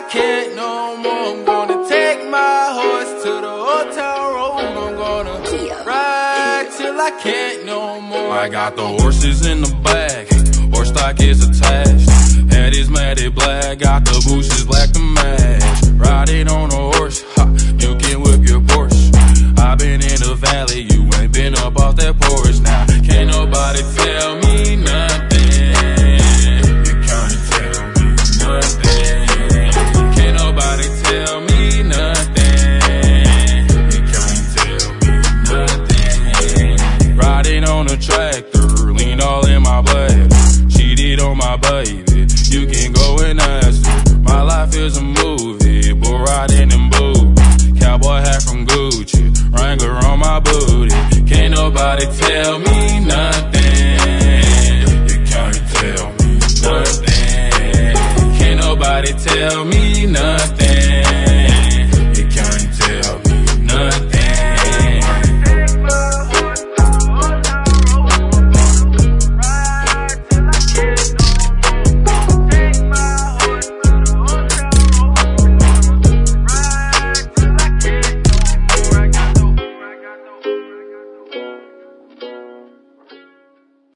can't no more. I'm gonna take my horse to the old town road. I'm gonna ride till I can't no more. I got the horses in the back, horse stock is attached. Head is matted black, got the bushes black to match. Riding on a horse, ha, you can whip your Porsche. I been in the valley, you ain't been up off that porch. Now, can't nobody tell me nothing. You can't tell me nothing. Can't nobody tell me nothing. You can't tell me nothing. Riding on a tractor, lean all in my blood. Cheated on my baby, you can go and ask her. My life is a movie, bull riding in boots. Cowboy hat from Gucci, Wrangler on my booty. Can't nobody tell me nothing. You can't tell me nothing. Can't nobody tell me nothing.